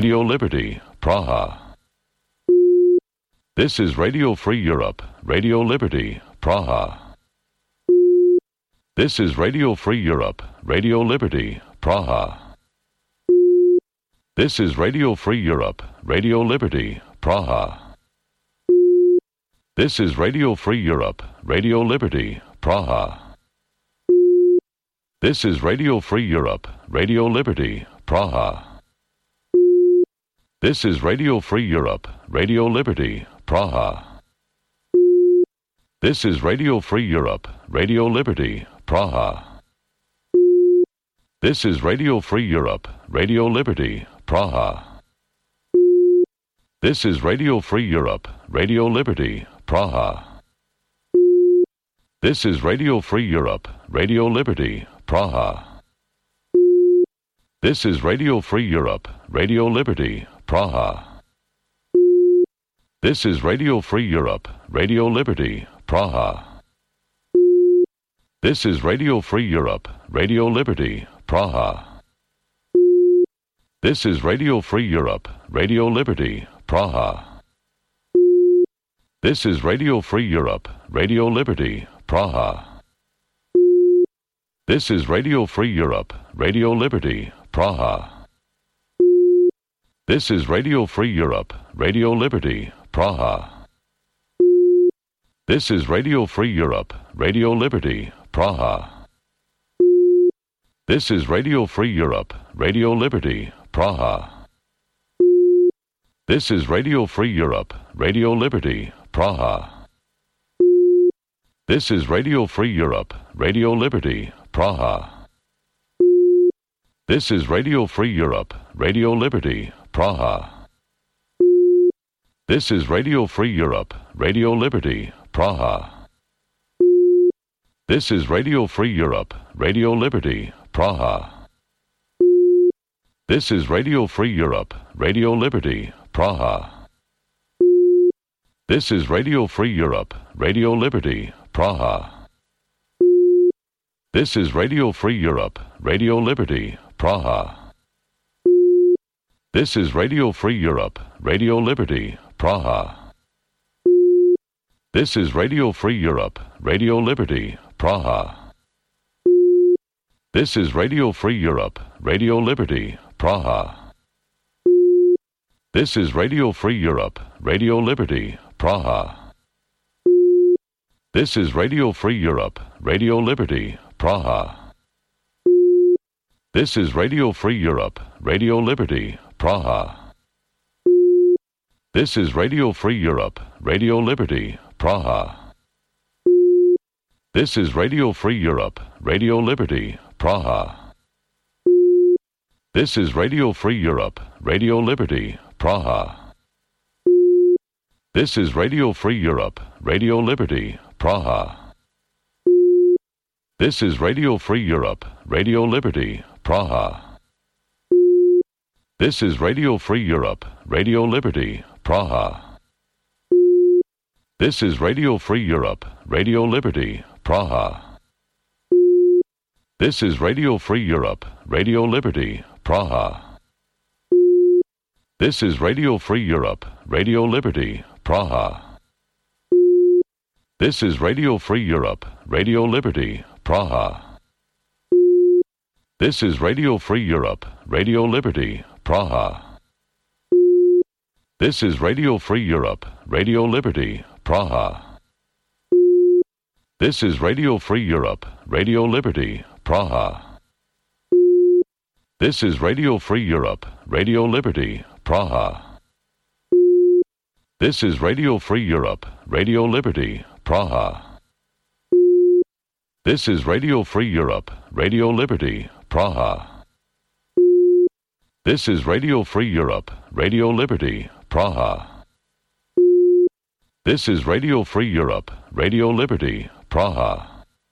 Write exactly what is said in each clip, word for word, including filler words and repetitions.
Radio Liberty, Praha. This is Radio Free Europe, Radio Liberty, Praha. This is Radio Free Europe, Radio Liberty, Praha. This is Radio Free Europe, Radio Liberty, Praha. This is Radio Free Europe, Radio Liberty, Praha. This is Radio Free Europe, Radio Liberty, Praha. This is Radio Free Europe, Radio Liberty, Praha. This is Radio Free Europe, Radio Liberty, Praha. This is Radio Free Europe, Radio Liberty, Praha. This is Radio Free Europe, Radio Liberty, Praha. This is Radio Free Europe, Radio Liberty, Praha. This is Radio Free Europe, Radio Liberty, Praha. This is Radio Free Europe, Radio Liberty, Praha. This is Radio Free Europe, Radio Liberty, Praha. This is Radio Free Europe, Radio Liberty, Praha. This is Radio Free Europe, Radio Liberty, Praha. This is Radio Free Europe, Radio Liberty, Praha. This is Radio Free Europe, Radio Liberty, Praha. This is Radio Free Europe, Radio Liberty, Praha. This is Radio Free Europe, Radio Liberty, Praha. This is Radio Free Europe, Radio Liberty, Praha. This is Radio Free Europe, Radio Liberty, Praha. This is Radio Free Europe, Radio Liberty, Praha. This is Radio Free Europe, Radio Liberty, Praha. This is Radio Free Europe, Radio Liberty, Praha. This is Radio Free Europe, Radio Liberty, Praha. This is Radio Free Europe, Radio Liberty, Praha. This is Radio Free Europe, Radio Liberty, Praha. This is Radio Free Europe, Radio Liberty, Praha. This is Radio Free Europe, Radio Liberty, Praha. This is Radio Free Europe, Radio Liberty, Praha. This is Radio Free Europe, Radio Liberty, Praha. This is Radio Free Europe, Radio Liberty, Praha. This is Radio Free Europe, Radio Liberty, Praha. This is Radio Free Europe, Radio Liberty, Praha. This is Radio Free Europe, Radio Liberty, Praha. This is Radio Free Europe, Radio Liberty, Praha. This is Radio Free Europe, Radio Liberty, Praha. This is Radio Free Europe, Radio Liberty, Praha. This is Radio Free Europe, Radio Liberty, Praha. This is Radio Free Europe, Radio Liberty, Praha. This is Radio Free Europe, Radio Liberty, Praha. This is Radio Free Europe, Radio Liberty, Praha. This is Radio Free Europe, Radio Liberty, Praha. This is Radio Free Europe, Radio Liberty, Praha. This is Radio Free Europe, Radio Liberty, Praha. This is Radio Free Europe, Radio Liberty, Praha. This is Radio Free Europe, Radio Liberty, Praha. This is Radio Free Europe, Radio Liberty, Praha. This is Radio Free Europe, Radio Liberty, Praha. This is Radio Free Europe, Radio Liberty, Praha. This is Radio Free Europe, Radio Liberty, Praha.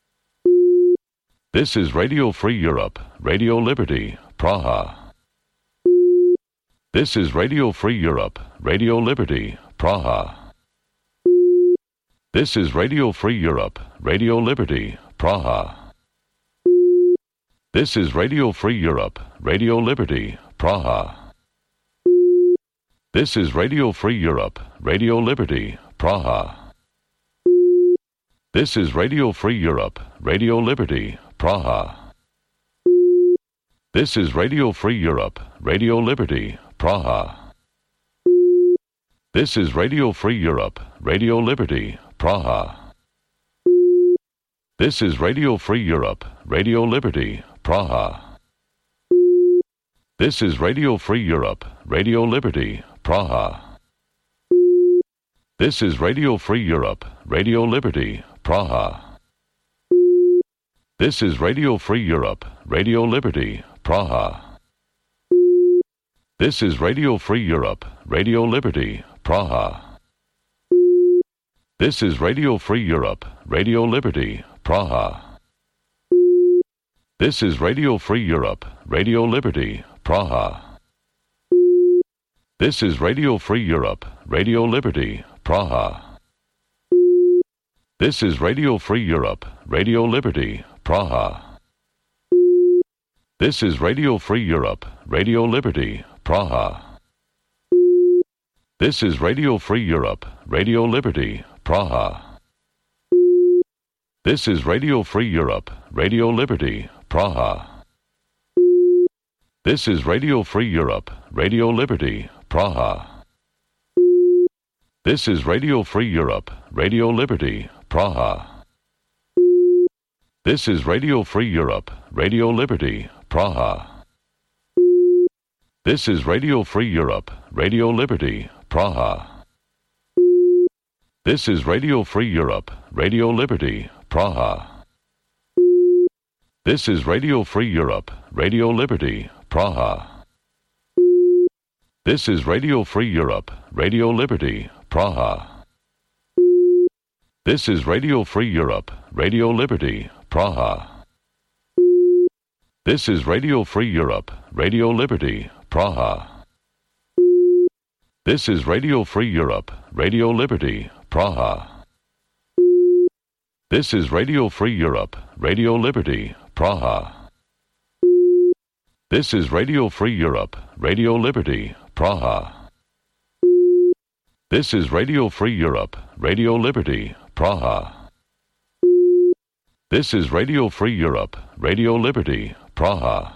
This is Radio Free Europe, Radio Liberty, Praha. This is Radio Free Europe, Radio Liberty, Praha. This is Radio Free Europe, Radio Liberty, Praha. This is Radio Free Europe, Radio Liberty, Praha. This is Radio Free Europe, Radio Liberty, Praha. This is Radio Free Europe, Radio Liberty, Praha. This is Radio Free Europe, Radio Liberty, Praha. This is Radio Free Europe, Radio Liberty, Praha. This is Radio Free Europe, Radio Liberty, Praha. This is Radio Free Europe, Radio Liberty, Praha. This is Radio Free Europe, Radio Liberty, Praha. This is Radio Free Europe, Radio Liberty, Praha. This is Radio Free Europe, Radio Liberty, Praha. This is Radio Free Europe, Radio Liberty, Praha. This is Radio Free Europe, Radio Liberty, Praha. This is Radio Free Europe, Radio Liberty, Praha. This is Radio Free Europe, Radio Liberty, Praha. This is Radio Free Europe, Radio Liberty, Praha. This is Radio Free Europe, Radio Liberty, Praha. This is Radio Free Europe, Radio Liberty, Praha. This is Radio Free Europe, Radio Liberty, Praha. This is Radio Free Europe, Radio Liberty, Praha. This is Radio Free Europe, Radio Liberty, Praha. This is Radio Free Europe, Radio Liberty, Praha. This is Radio Free Europe, Radio Liberty, Praha. This is Radio Free Europe, Radio Liberty, Praha. This is Radio Free Europe, Radio Liberty, Praha. This is Radio Free Europe, Radio Liberty, Praha. This is Radio Free Europe, Radio Liberty, Praha. This is Radio Free Europe, Radio Liberty, Praha. This is Radio Free Europe, Radio Liberty, Praha. This is Radio Free Europe, Radio Liberty, Praha. This is Radio Free Europe, Radio Liberty, Praha. This is Radio Free Europe, Radio Liberty, Praha.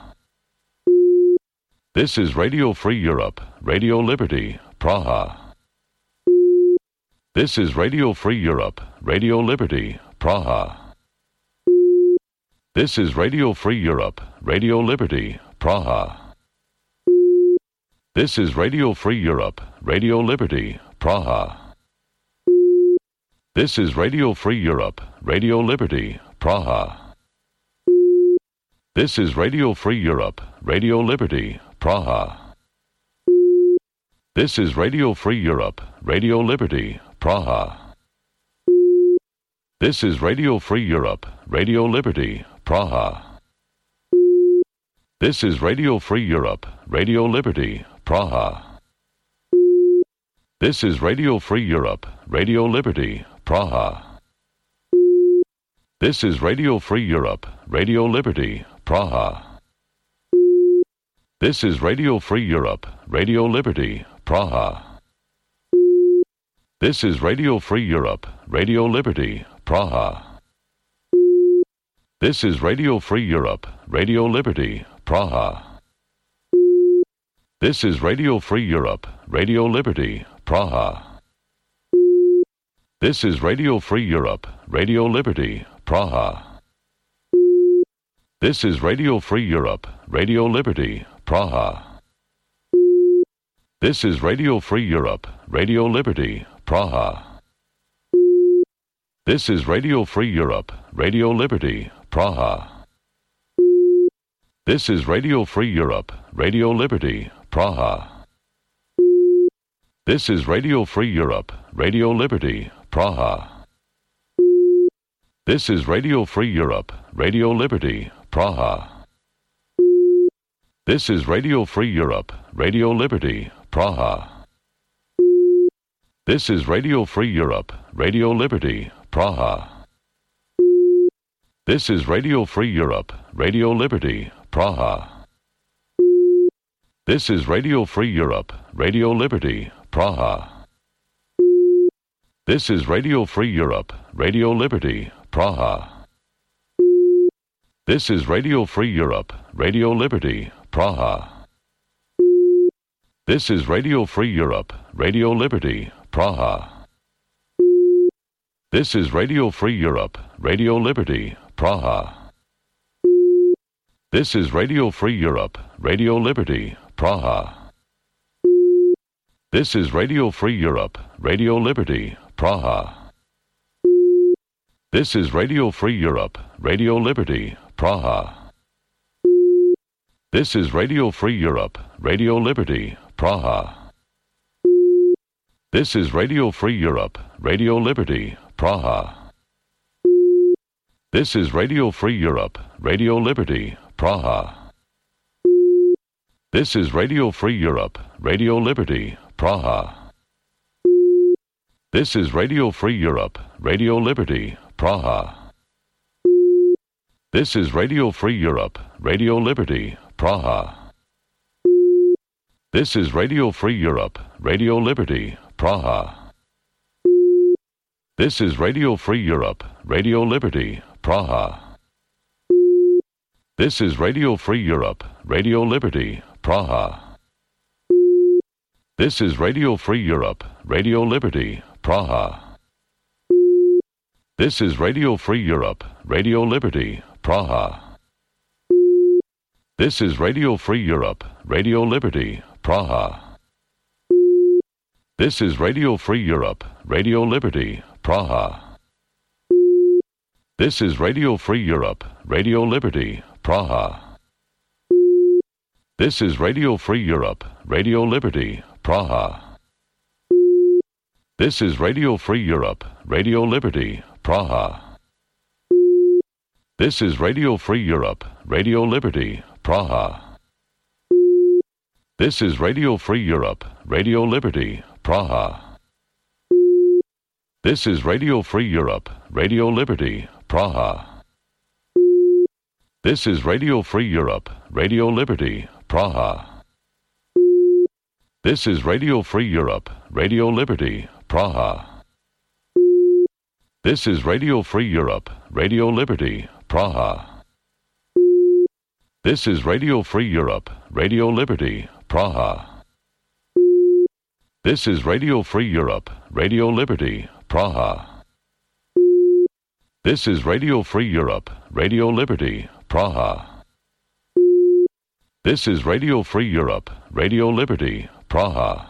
This is Radio Free Europe, Radio Liberty, Praha. This is Radio Free Europe, Radio Liberty, Praha. This is Radio Free Europe, Radio Liberty, Praha. This is Radio Free Europe, Radio Liberty, Praha. This is Radio Free Europe, Radio Liberty, Praha. This is Radio Free Europe, Radio Liberty, Praha. This is Radio Free Europe, Radio Liberty, Praha. This is Radio Free Europe, Radio Liberty, Praha. This is Radio Free Europe, Radio Liberty, Praha. This is Radio Free Europe, Radio Liberty, Praha. This is Radio Free Europe, Radio Liberty, Praha. This is Radio Free Europe, Radio Liberty, Praha. This is Radio Free Europe, Radio Liberty, Praha. This is Radio Free Europe, Radio Liberty, Praha. This is Radio Free Europe, Radio Liberty, Praha. This is Radio Free Europe, Radio Liberty, Praha. This is Radio Free Europe, Radio Liberty, Praha. This is Radio Free Europe, Radio Liberty, Praha. This is Radio Free Europe, Radio Liberty, Praha. This is Radio Free Europe, Radio Liberty, Praha. This is Radio Free Europe, Radio Liberty, Praha. This is Radio Free Europe, Radio Liberty, Praha. This is Radio Free Europe, Radio Liberty, Praha. This is Radio Free Europe, Radio Liberty, Praha. This is Radio Free Europe, Radio Liberty, Praha. This is Radio Free Europe, Radio Liberty, Praha. This is Radio Free Europe, Radio Liberty, Praha. This is Radio Free Europe, Radio Liberty, Praha. This is Radio Free Europe, Radio Liberty, Praha. This is Radio Free Europe, Radio Liberty, Praha. This is Radio Free Europe, Radio Liberty, Praha. This is Radio Free Europe, Radio Liberty, Praha. This is Radio Free Europe, Radio Liberty, Praha. This is Radio Free Europe, Radio Liberty, Praha. This is Radio Free Europe, Radio Liberty, Praha. This is Radio Free Europe, Radio Liberty, Praha. This is Radio Free Europe, Radio Liberty, Praha. This is Radio Free Europe, Radio Liberty, Praha. This is Radio Free Europe, Radio Liberty, Praha. This is Radio Free Europe, Radio Liberty, Praha. This is Radio Free Europe, Radio Liberty, Praha. This is Radio Free Europe, Radio Liberty, Praha. This is Radio Free Europe, Radio Liberty, Praha. This is Radio Free Europe, Radio Liberty, Praha. This is Radio Free Europe, Radio Liberty, Praha. This is Radio Free Europe, Radio Liberty, Praha. This is Radio Free Europe, Radio Liberty, Praha. This is Radio Free Europe, Radio Liberty, Praha. This is Radio Free Europe, Radio Liberty, Praha. This is Radio Free Europe, Radio Liberty, Praha. This is Radio Free Europe, Radio Liberty, Praha. This is Radio Free Europe, Radio Liberty, Praha. This is Radio Free Europe, Radio Liberty, Praha. This is Radio Free Europe, Radio Liberty, Praha. This is Radio Free Europe, Radio Liberty, Praha. This is Radio Free Europe, Radio Liberty, Praha. This is Radio Free Europe, Radio Liberty, Praha. This is Radio Free Europe, Radio Liberty, Praha. This is Radio Free Europe, Radio Liberty, Praha.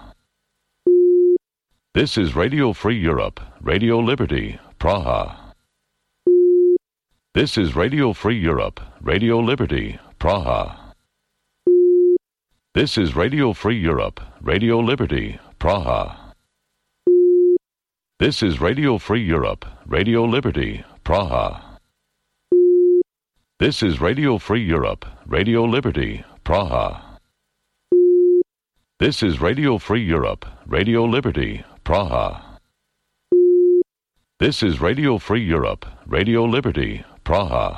This is Radio Free Europe, Radio Liberty, Praha. This is Radio Free Europe, Radio Liberty, Praha. This is Radio Free Europe, Radio Liberty, Praha. This is Radio Free Europe, Radio Liberty, Praha. This is Radio Free Europe, Radio Liberty, Praha. This is Radio Free Europe, Radio Liberty, Praha. This is Radio Free Europe, Radio Liberty, Praha.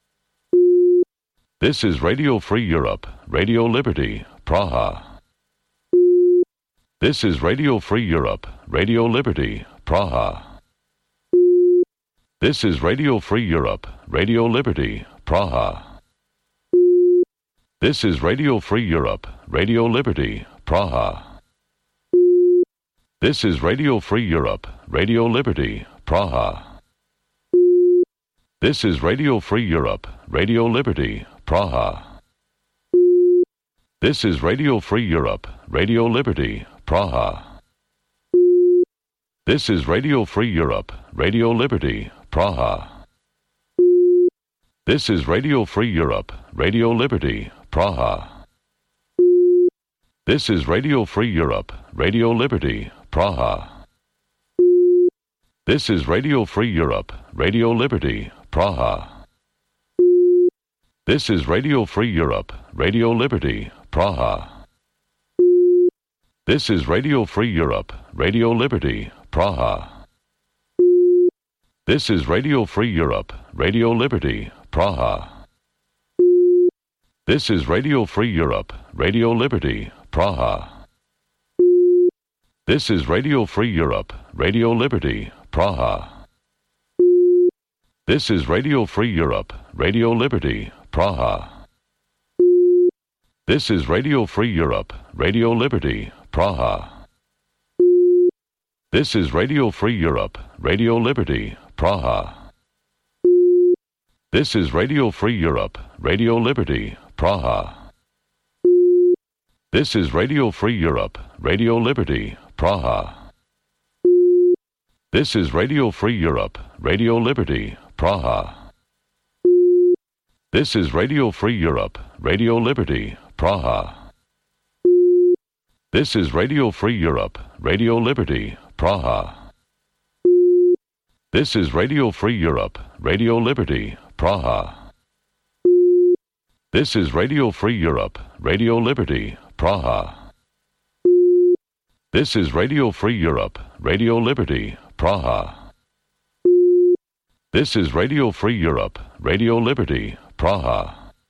This is Radio Free Europe, Radio Liberty, Praha. This is Radio Free Europe, Radio Liberty, Praha. This is Radio Free Europe, Radio Liberty, Praha. This is Radio Free Europe, Radio Liberty, Praha. This is Radio Free Europe, Radio Liberty, Praha. This is Radio Free Europe, Radio Liberty, Praha. This is Radio Free Europe, Radio Liberty, Praha. This is Radio Free Europe, Radio Liberty, Praha. This is Radio Free Europe, Radio Liberty, Praha. This is Radio Free Europe, Radio Liberty, Praha. This is Radio Free Europe, Radio Liberty, Praha. This is Radio Free Europe, Radio Liberty, Praha. This is Radio Free Europe, Radio Liberty, Praha. This is Radio Free Europe, Radio Liberty, Praha. This is Radio Free Europe, Radio Liberty, Praha. This is Radio Free Europe, Radio Liberty, Praha. This is Radio Free Europe, Radio Liberty, Praha. This is Radio Free Europe, Radio Liberty, Praha. This is Radio Free Europe, Radio Liberty, Praha. This is Radio Free Europe, Radio Liberty, Praha. This is Radio Free Europe, Radio Liberty, Praha. This is Radio Free Europe, Radio Liberty, Praha. This is Radio Free Europe, Radio Liberty, Praha. This is Radio Free Europe, Radio Liberty, Praha. This is Radio Free Europe, Radio Liberty, Praha. This is Radio Free Europe, Radio Liberty, Praha. This is Radio Free Europe, Radio Liberty, Praha. This is Radio Free Europe, Radio Liberty, Praha.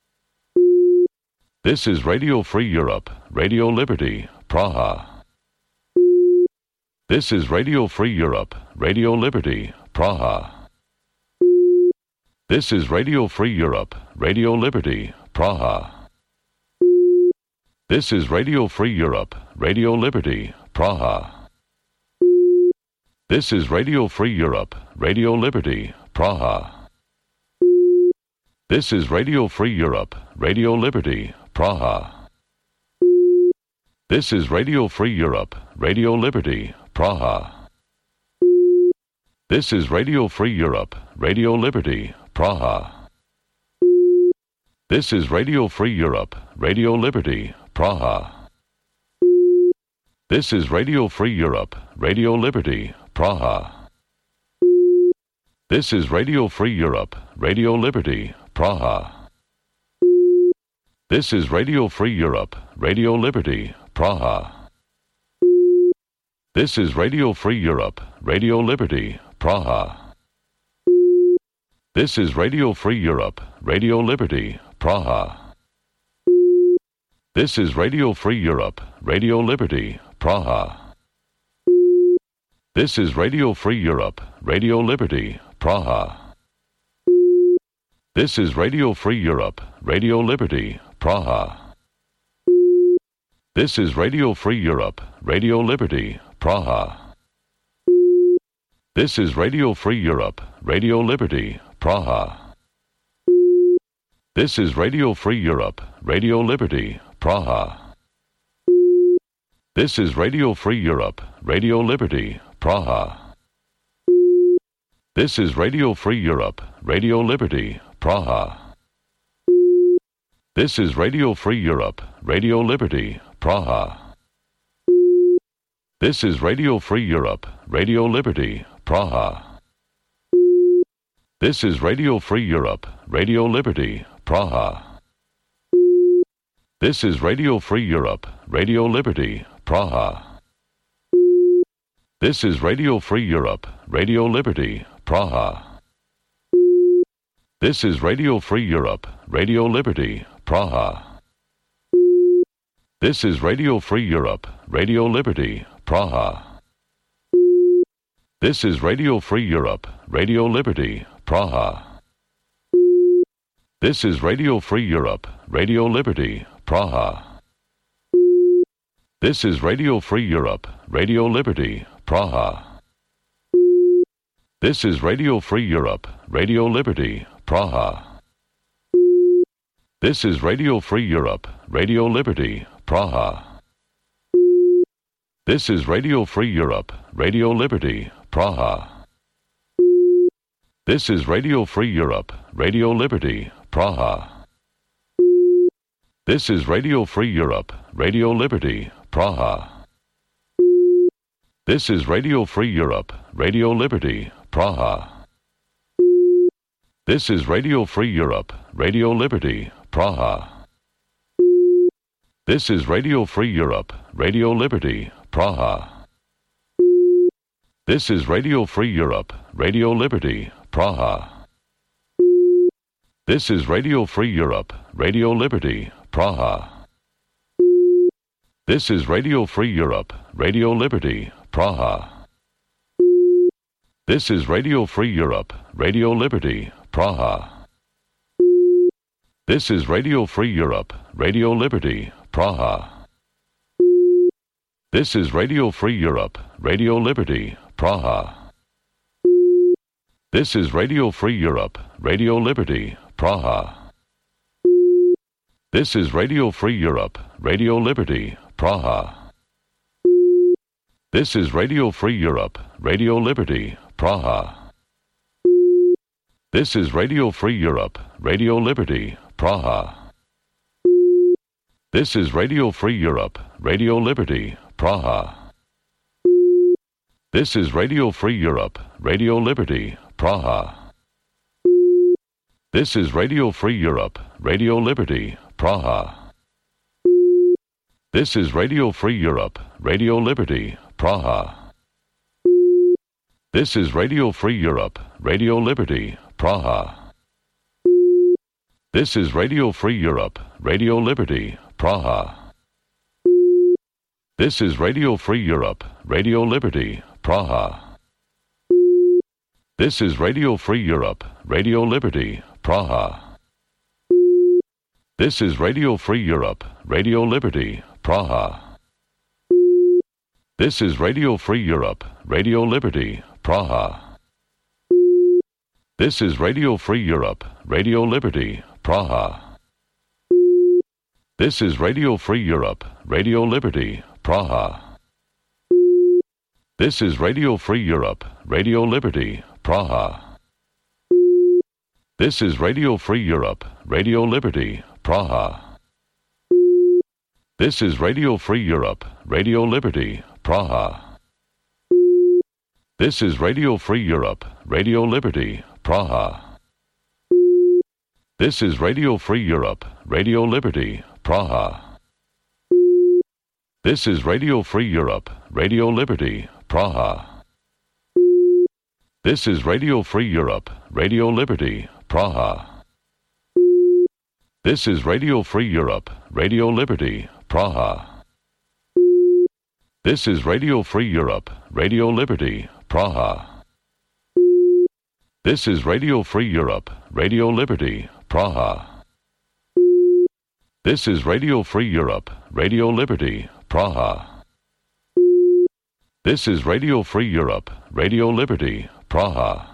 This is Radio Free Europe, Radio Liberty, Praha. This is Radio Free Europe, Radio Liberty, Praha. This is Radio Free Europe, Radio Liberty, Praha. This is Radio Free Europe, Radio Liberty, Praha. This is Radio Free Europe, Radio Liberty, Praha. This is Radio Free Europe, Radio Liberty, Praha. This is Radio Free Europe, Radio Liberty, Praha. This is Radio Free Europe, Radio Liberty, Praha. This is Radio Free Europe, Radio Liberty, Praha. This is Radio Free Europe, Radio Liberty, Praha. This is Radio Free Europe, Radio Liberty, Praha. This is Radio Free Europe, Radio Liberty, Praha. This is Radio Free Europe, Radio Liberty, Praha. This is Radio Free Europe, Radio Liberty, Praha. This is Radio Free Europe, Radio Liberty, Praha. This is Radio Free Europe, Radio Liberty, Praha. This is Radio Free Europe, Radio Liberty, Praha. This is Radio Free Europe, Radio Liberty, Praha. This is Radio Free Europe, Radio Liberty, Praha. This is Radio Free Europe, Radio Liberty, Praha. This is Radio Free Europe, Radio Liberty, Praha. This is Radio Free Europe, Radio Liberty, Praha. This is Radio Free Europe, Radio Liberty, Praha. This is Radio Free Europe, Radio Liberty, Praha. This is Radio Free Europe, Radio Liberty, Praha. This is Radio Free Europe, Radio Liberty, Praha. This is Radio Free Europe, Radio Liberty, Praha. This is Radio Free Europe, Radio Liberty, Praha. This is Radio Free Europe, Radio Liberty, Praha. This is Radio Free Europe, Radio Liberty, Praha. This is Radio Free Europe, Radio Liberty, Praha. This is Radio Free Europe, Radio Liberty, Praha. This is Radio Free Europe, Radio Liberty, Praha. This is Radio Free Europe, Radio Liberty, Praha. This is Radio Free Europe, Radio Liberty, Praha. This is Radio Free Europe, Radio Liberty, Praha. This is Radio Free Europe, Radio Liberty, Praha. This is Radio Free Europe, Radio Liberty, Praha. This is Radio Free Europe, Radio Liberty, Praha. This is Radio Free Europe, Radio Liberty, Praha. This is Radio Free Europe, Radio Liberty, Praha. This is Radio Free Europe, Radio Liberty, Praha. This is Radio Free Europe, Radio Liberty, Praha. This is Radio Free Europe, Radio Liberty, Praha. This is Radio Free Europe, Radio Liberty, Praha. This is Radio Free Europe, Radio Liberty, Praha. This is Radio Free Europe, Radio Liberty, Praha. This is Radio Free Europe, Radio Liberty, Praha. This is Radio Free Europe, Radio Liberty, Praha. This is Radio Free Europe, Radio Liberty, Praha. This is Radio Free Europe, Radio Liberty, Praha. This is Radio Free Europe, Radio Liberty, Praha. This is Radio Free Europe, Radio Liberty, Praha. This is Radio Free Europe, Radio Liberty, Praha. This is Radio Free Europe, Radio Liberty, Praha. This is Radio Free Europe, Radio Liberty, Praha. This is Radio Free Europe, Radio Liberty, Praha. This is Radio Free Europe, Radio Liberty, Praha. This is Radio Free Europe, Radio Liberty, Praha. This is Radio Free Europe, Radio Liberty, Praha. This is Radio Free Europe, Radio Liberty, Praha. This is Radio Free Europe, Radio Liberty, Praha. This is Radio Free Europe, Radio Liberty, Praha. This is Radio Free Europe, Radio Liberty, Praha. This is Radio Free Europe, Radio Liberty, Praha. This is Radio Free Europe, Radio Liberty, Praha. This is Radio Free Europe, Radio Liberty, Praha. This is Radio Free Europe, Radio Liberty, Praha. This is Radio Free Europe, Radio Liberty, Praha. This is Radio Free Europe, Radio Liberty, Praha. This is Radio Free Europe, Radio Liberty, Praha. This is Radio Free Europe, Radio Liberty, Praha. This is Radio Free Europe, Radio Liberty, Praha. This is Radio Free Europe, Radio Liberty, Praha.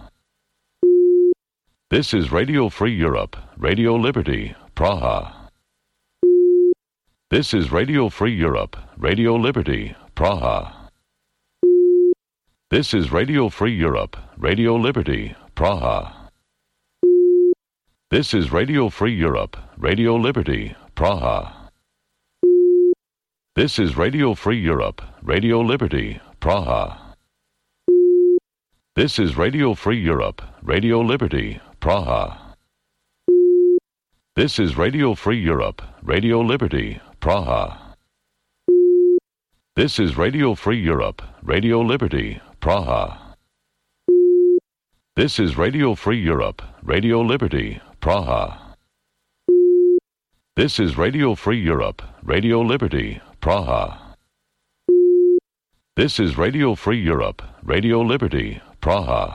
This is Radio Free Europe, Radio Liberty, Praha. This is Radio Free Europe, Radio Liberty, Praha. This is Radio Free Europe, Radio Liberty, Praha. This is Radio Free Europe, Radio Liberty, Praha. This is Radio Free Europe, Radio Liberty, Praha. This is Radio Free Europe, Radio Liberty, Praha. This is Radio Free Europe, Radio Liberty, Praha. This is Radio Free Europe, Radio Liberty, Praha. This is Radio Free Europe, Radio Liberty, Praha. This is Radio Free Europe, Radio Liberty, Praha. This is Radio Free Europe, Radio Liberty, Praha.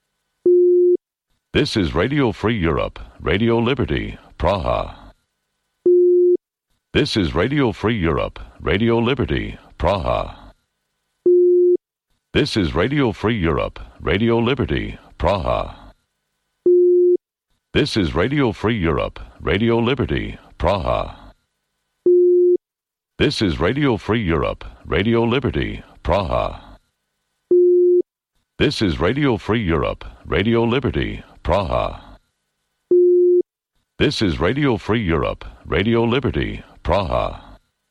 This is Radio Free Europe, Radio Liberty, Praha. This is Radio Free Europe, Radio Liberty, Praha. This is Radio Free Europe, Radio Liberty, Praha. This is Radio Free Europe, Radio Liberty, Praha. This is Radio Free Europe, Radio Liberty, Praha. This is Radio Free Europe, Radio Liberty, Praha. This is Radio Free Europe, Radio Liberty, Praha.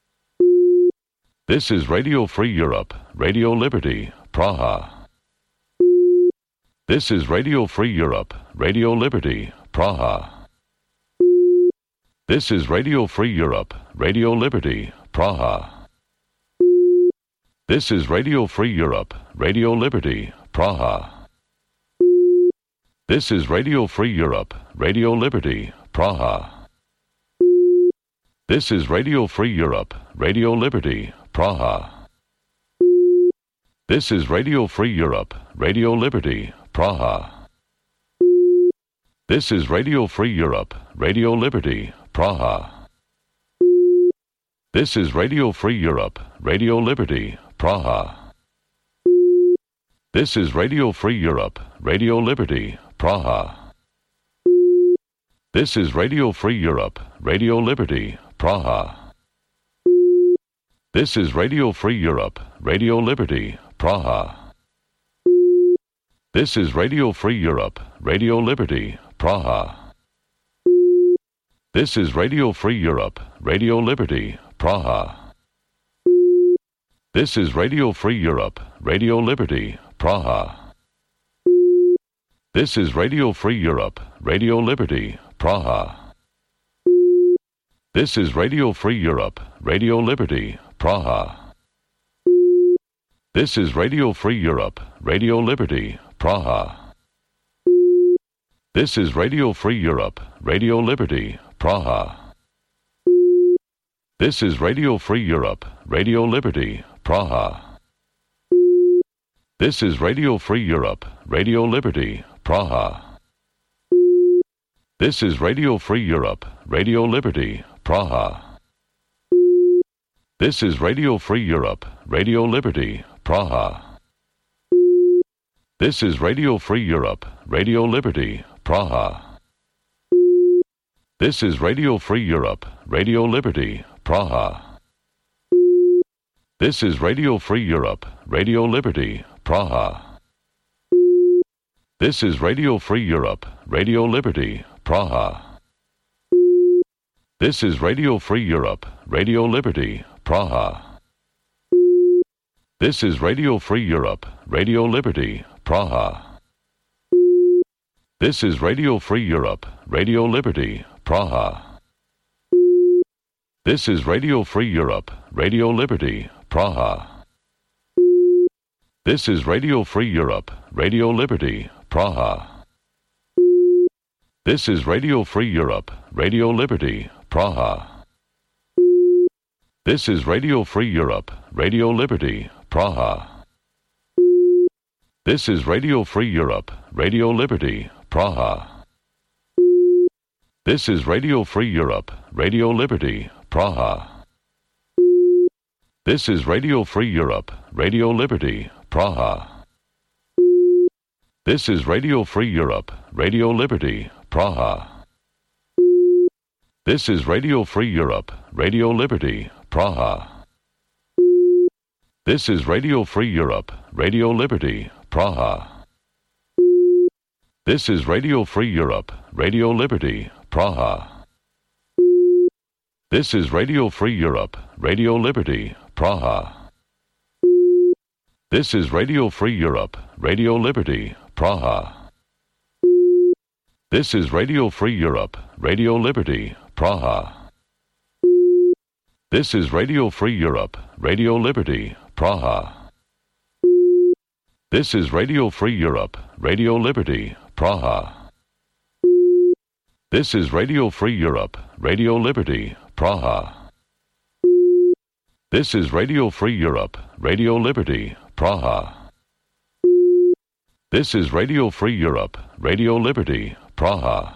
This is Radio Free Europe, Radio Liberty, Praha. This is Radio Free Europe, Radio Liberty, Praha. This is Radio Free Europe, Radio Liberty, Praha. This is Radio Free Europe, Radio Liberty, Praha. This is Radio Free Europe, Radio Liberty, Praha. This is Radio Free Europe, Radio Liberty, Praha. This is Radio Free Europe, Radio Liberty, Praha. This is Radio Free Europe, Radio Liberty, Praha. This is Radio Free Europe, Radio Liberty, Praha. This is Radio Free Europe, Radio Liberty, Praha. This is Radio Free Europe, Radio Liberty, Praha. This is Radio Free Europe, Radio Liberty, Praha. This is Radio Free Europe, Radio Liberty, Praha. This is Radio Free Europe, Radio Liberty, Praha. This is Radio Free Europe, Radio Liberty, Praha. This is Radio Free Europe, Radio Liberty, Praha. This is Radio Free Europe, Radio Liberty, Praha. This is Radio Free Europe, Radio Liberty, Praha. This is Radio Free Europe, Radio Liberty, Praha. This is Radio Free Europe, Radio Liberty, Praha. This is Radio Free Europe, Radio Liberty, Praha. This is Radio Free Europe, Radio Liberty, Praha. This is Radio Free Europe, Radio Liberty, Praha. This is Radio Free Europe, Radio Liberty, Praha. This is Radio Free Europe, Radio Liberty, Praha. This is Radio Free Europe, Radio Liberty, Praha. This is Radio Free Europe, Radio Liberty, Praha. This is Radio Free Europe, Radio Liberty, Praha. This is Radio Free Europe, Radio Liberty, Praha. This is Radio Free Europe, Radio Liberty, Praha. This is Radio Free Europe, Radio Liberty, Praha. This is Radio Free Europe, Radio Liberty, Praha. This is Radio Free Europe, Radio Liberty, Praha. This is Radio Free Europe, Radio Liberty, Praha. This is Radio Free Europe, Radio Liberty, Praha. This is Radio Free Europe, Radio Liberty, Praha. This is Radio Free Europe, Radio Liberty, Praha. This is Radio Free Europe, Radio Liberty, Praha. This is Radio Free Europe, Radio Liberty, Praha. This is Radio Free Europe, Radio Liberty, Praha. This is Radio Free Europe, Radio Liberty, Praha. This is Radio Free Europe, Radio Liberty, Praha. This is Radio Free Europe, Radio Liberty, Praha. This is Radio Free Europe, Radio Liberty, Praha. This is Radio Free Europe, Radio Liberty, Praha. This is Radio Free Europe, Radio Liberty, Praha. This is Radio Free Europe, Radio Liberty, Praha. This is Radio Free Europe, Radio Liberty, Praha. This is Radio Free Europe, Radio Liberty, Praha.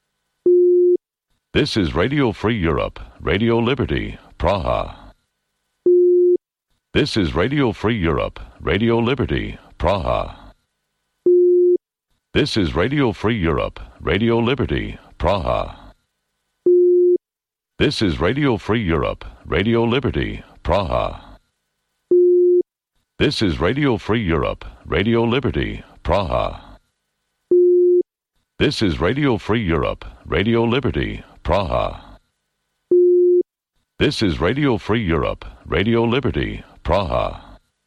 This is Radio Free Europe, Radio Liberty, Praha. This is Radio Free Europe, Radio Liberty, Praha. This is Radio Free Europe, Radio Liberty, Praha. This is Radio Free Europe, Radio Liberty, Praha. This is Radio Free Europe, Radio Liberty, Praha. This is Radio Free Europe, Radio Liberty, Praha. This is Radio Free Europe, Radio Liberty, Praha.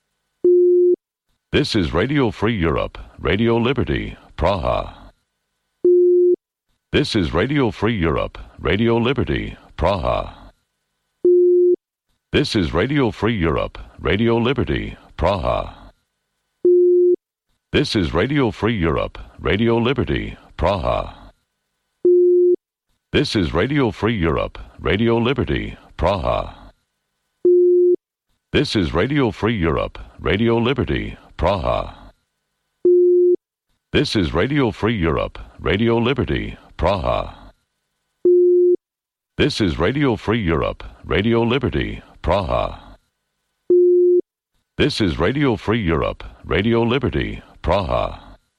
This is Radio Free Europe, Radio Liberty, Praha. This is Radio Free Europe, Radio Liberty, Praha. This is Radio Free Europe, Radio Liberty, Praha. This is Radio Free Europe, Radio Liberty, Praha. This is Radio Free Europe, Radio Liberty, Praha. This is Radio Free Europe, Radio Liberty, Praha. This is Radio Free Europe, Radio Liberty, Praha. This is Radio Free Europe, Radio Liberty, Praha. This is Radio Free Europe, Radio Liberty, Praha.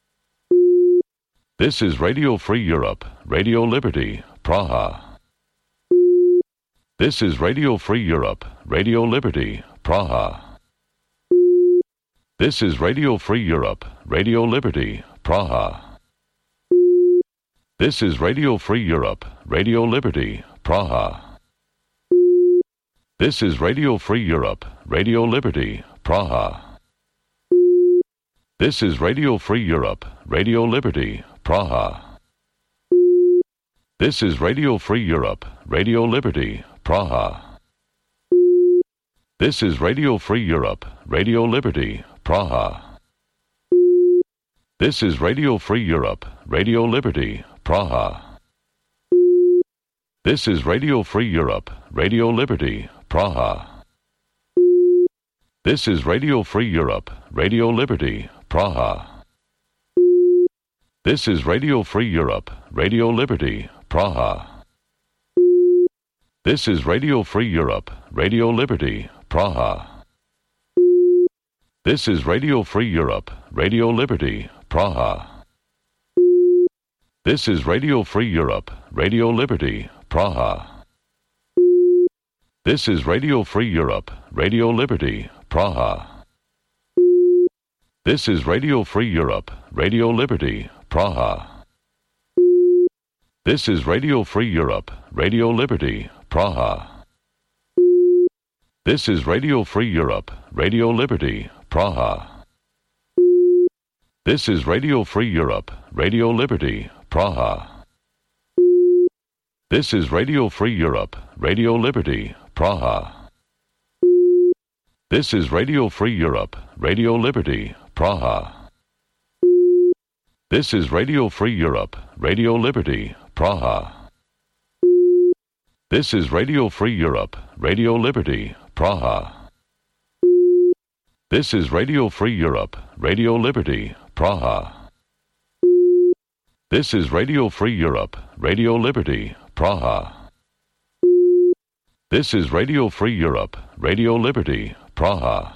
This is Radio Free Europe, Radio Liberty, Praha. This is Radio Free Europe, Radio Liberty, Praha. This is Radio Free Europe, Radio Liberty, Praha. This is Radio Free Europe, Radio Liberty, Praha. This is Radio Free Europe, Radio Liberty, Praha. This is Radio Free Europe, Radio Liberty, Praha. This is Radio Free Europe, Radio Liberty, Praha. This is Radio Free Europe, Radio Liberty, Praha. This is Radio Free Europe, Radio Liberty, Praha. This is Radio Free Europe, Radio Liberty, Praha. This is Radio Free Europe, Radio Liberty, Praha. This is Radio Free Europe, Radio Liberty, Praha. This is Radio Free Europe, Radio Liberty, Praha. This is Radio Free Europe, Radio Liberty, Praha. This is Radio Free Europe, Radio Liberty, Praha. This is Radio Free Europe, Radio Liberty, Praha. This is Radio Free Europe, Radio Liberty, Praha. This is Radio Free Europe, Radio Liberty, Praha. This is Radio Free Europe, Radio Liberty, Praha. This is Radio Free Europe, Radio Liberty, Praha. This is Radio Free Europe, Radio Liberty, Praha. This is Radio Free Europe, Radio Liberty, Praha. This is Radio Free Europe, Radio Liberty, Praha. This is Radio Free Europe, Radio Liberty, Praha. This is Radio Free Europe, Radio Liberty, Praha. This is Radio Free Europe, Radio Liberty, Praha. This is Radio Free Europe, Radio Liberty, Praha.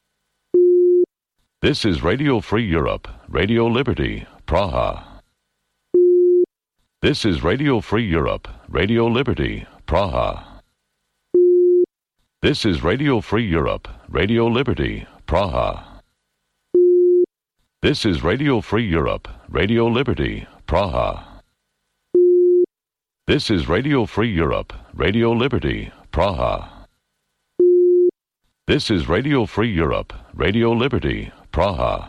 This is Radio Free Europe, Radio Liberty, Praha. This is Radio Free Europe, Radio Liberty, Praha. This is Radio Free Europe, Radio Liberty, Praha. This is Radio Free Europe, Radio Liberty, Praha. This is Radio Free Europe, Radio Liberty, Praha. This is Radio Free Europe, Radio Liberty, Praha.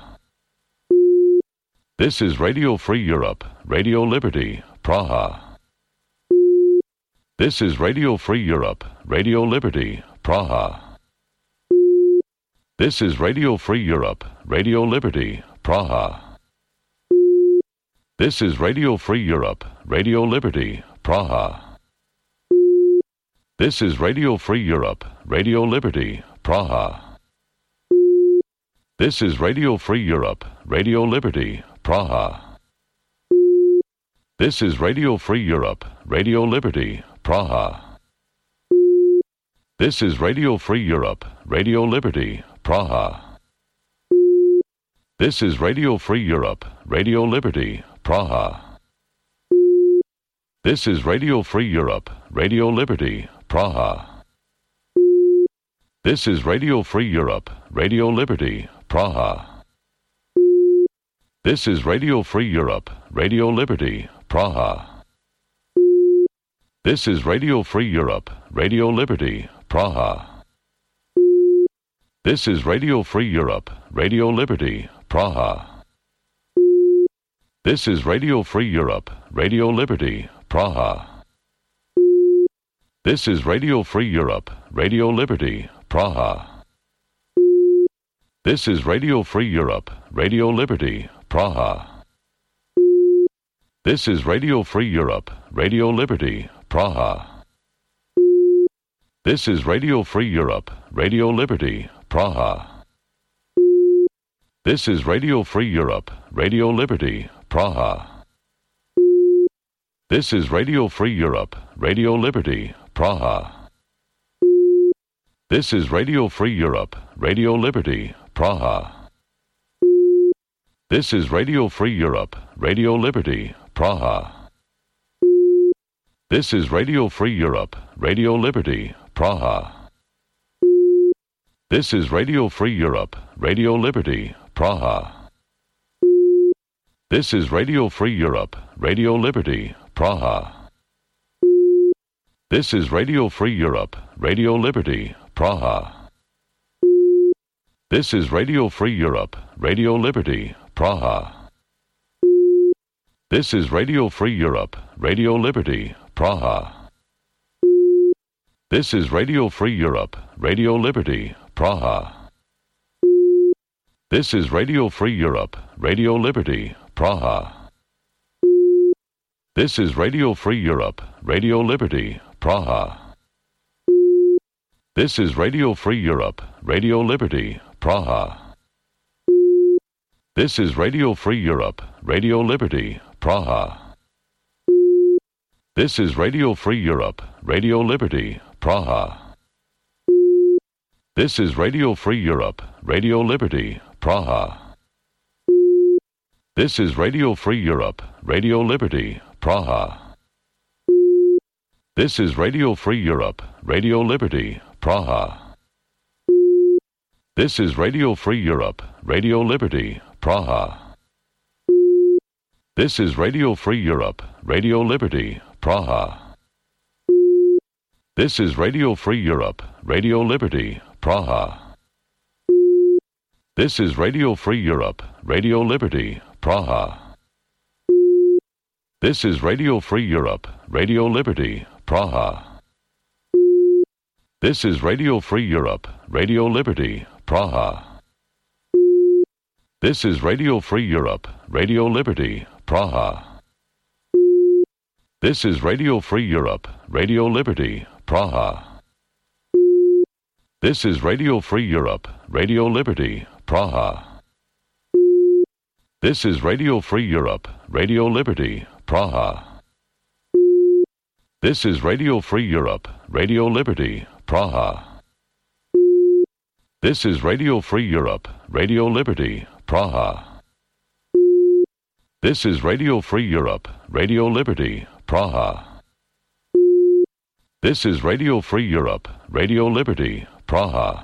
This is Radio Free Europe, Radio Liberty, Praha. This is Radio Free Europe, Radio Liberty, Praha. This is Radio Free Europe, Radio Liberty, Praha. This is Radio Free Europe, Radio Liberty, Praha. This is Radio Free Europe, Radio Liberty, Praha. This is Radio Free Europe, Radio Liberty, Praha. This is Radio Free Europe, Radio Liberty, Praha. This is Radio Free Europe, Radio Liberty, Praha. This is Radio Free Europe, Radio Liberty, Praha. This is Radio Free Europe, Radio Liberty, Praha. This is Radio Free Europe, Radio Liberty, Praha. This is Radio Free Europe, Radio Liberty, Praha. This is Radio Free Europe, Radio Liberty, Praha. This is Radio Free Europe, Radio Liberty, Praha. This is Radio Free Europe, Radio Liberty, Praha. This is Radio Free Europe, Radio Liberty, Praha. This is Radio Free Europe, Radio Liberty, Praha. This is Radio Free Europe, Radio Liberty, Praha. This is Radio Free Europe, Radio Liberty, Praha. This is Radio Free Europe, Radio Liberty, Praha. This is Radio Free Europe, Radio Liberty, Praha. This is Radio Free Europe, Radio Liberty, Praha. This is Radio Free Europe, Radio Liberty, Praha. This is Radio Free Europe, Radio Liberty, Praha. This is Radio Free Europe, Radio Liberty, Praha. This is Radio Free Europe, Radio Liberty, Praha. This is Radio Free Europe, Radio Liberty, Praha. This is Radio Free Europe, Radio Liberty, Praha. This is Radio Free Europe, Radio Liberty, Praha. This is Radio Free Europe, Radio Liberty, Praha. This is Radio Free Europe, Radio Liberty, Praha. This is Radio Free Europe, Radio Liberty, Praha. This is Radio Free Europe, Radio Liberty, Praha. This is Radio Free Europe, Radio Liberty, Praha. This is Radio Free Europe, Radio Liberty, Praha. This is Radio Free Europe, Radio Liberty, Praha. This is Radio Free Europe, Radio Liberty, Praha. This is Radio Free Europe, Radio Liberty, Praha. This is Radio Free Europe, Radio Liberty, Praha. This is Radio Free Europe, Radio Liberty, Praha. This is Radio Free Europe, Radio Liberty, Praha. This is Radio Free Europe, Radio Liberty, Praha. This is Radio Free Europe, Radio Liberty, Praha. This is Radio Free Europe, Radio Liberty, Praha. This is Radio Free Europe, Radio Liberty, Praha. This is Radio Free Europe, Radio Liberty, Praha. This is Radio Free Europe, Radio Liberty, Praha. This is Radio Free Europe, Radio Liberty, Praha. This is Radio Free Europe, Radio Liberty, Praha. This is Radio Free Europe, Radio Liberty, Praha. This is Radio Free Europe, Radio Liberty, Praha. This is Radio Free Europe, Radio Liberty, Praha.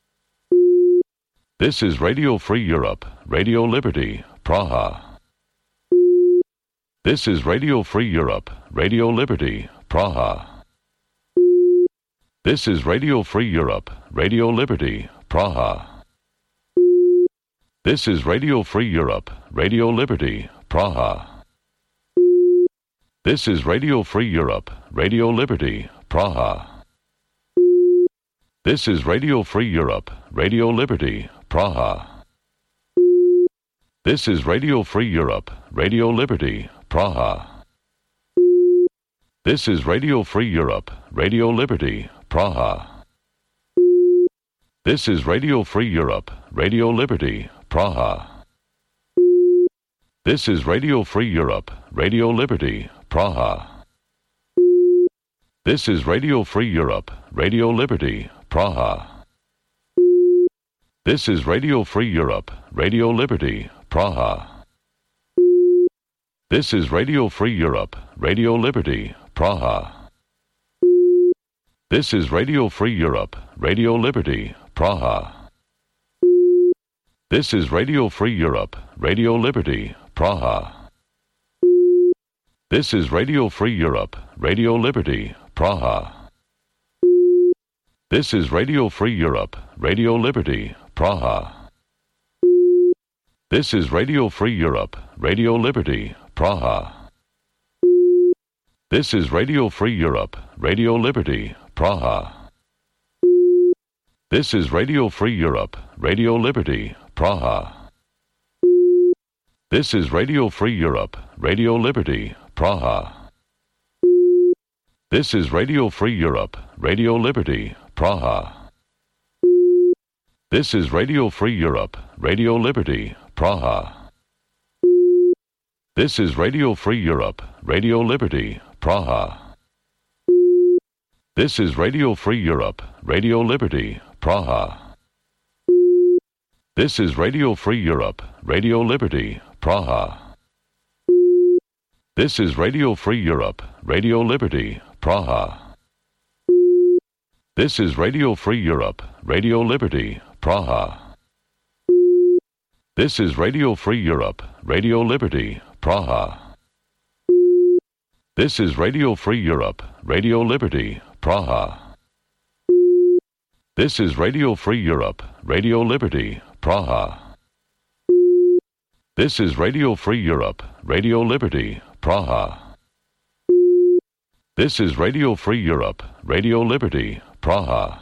This is Radio Free Europe, Radio Liberty, Praha. This is Radio Free Europe, Radio Liberty, Praha. This is Radio Free Europe, Radio Liberty, Praha. This is Radio Free Europe, Radio Liberty, Praha. This is Radio Free Europe, Radio Liberty, Praha. This is Radio Free Europe, Radio Liberty, Praha. This is Radio Free Europe, Radio Liberty, Praha. This is Radio Free Europe, Radio Liberty, Praha. This is Radio Free Europe, Radio Liberty, Praha. This is Radio Free Europe, Radio Liberty, Praha. This is Radio Free Europe, Radio Liberty, Praha. This is Radio Free Europe, Radio Liberty, Praha. This is Radio Free Europe, Radio Liberty, Praha. This is Radio Free Europe, Radio Liberty, Praha. This is Radio Free Europe, Radio Liberty, Praha. This is Radio Free Europe, Radio Liberty, Praha. This is Radio Free Europe, Radio Liberty, Praha. This is Radio Free Europe, Radio Liberty, Praha. This is Radio Free Europe, Radio Liberty, Praha. This is Radio Free Europe, Radio Liberty, Praha. This is Radio Free Europe, Radio Liberty, Praha. This is Radio Free Europe, Radio Liberty, Praha. This is Radio Free Europe, Radio Liberty, Praha. This is Radio Free Europe, Radio Liberty, Praha. This is Radio Free Europe, Radio Liberty, Praha. This is Radio Free Europe, Radio Liberty, Praha. This is Radio Free Europe, Radio Liberty, Praha. This is Radio Free Europe, Radio Liberty, Praha. This is Radio Free Europe, Radio Liberty, Praha. This is Radio Free Europe, Radio Liberty, Praha. This is Radio Free Europe, Radio Liberty, Praha. This is Radio Free Europe, Radio Liberty, Praha. This is Radio Free Europe, Radio Liberty, Praha.